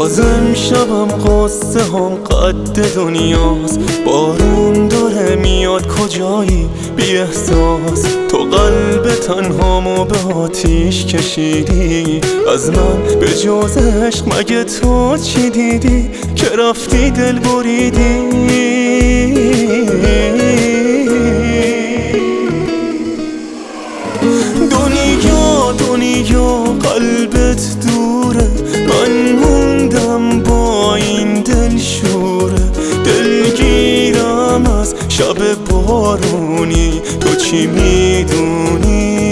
بازم شبم قصه هم قد دنیاست. بارون داره میاد کجایی بی احساس. تو قلب تنهامو به آتیش کشیدی. از من به جز عشق مگه تو چی دیدی که رفتی دل بریدی؟ دنیا قلبت دوره، من موندم با این دل شوره. دلگیرم از شب بارونی، تو چی میدونی؟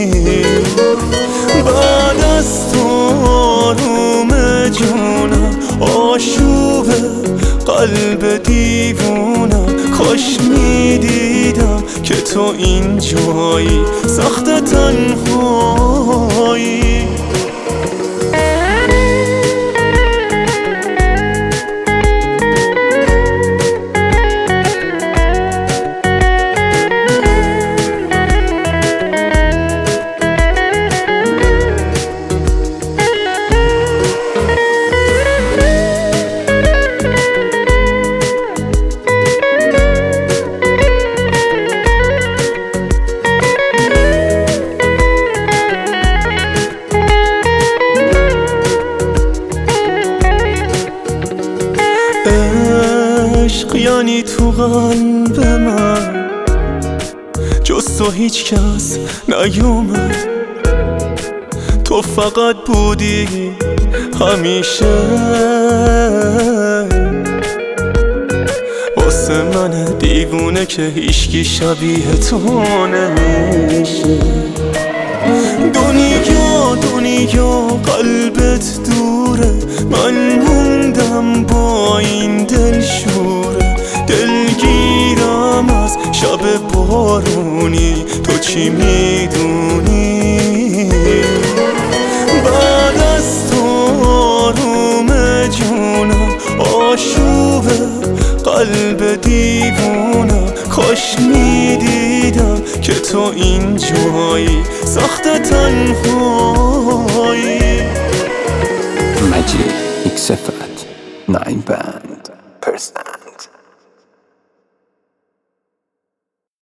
بعد از تو آروم جونم آشوبه قلب دیوونم. کاش میدیدم که تو اینجایی سخت تنهایی. عشق یعنی تو قلب من جز تو هیچ کس نیومد. تو فقط بودی همیشه واسه من دیوونه که هیچکی شبیه تو نمیشه. دنیا قلبت دوره، من موندم با این دل شوره. دلگیرم از شب بارونی، تو چی میدونی؟ بعد از تو آروم جونم آشوبه قلب دیوونم. کاش میدیدم که تو اینجایی سخت تنهایی. Magic X9 Band Person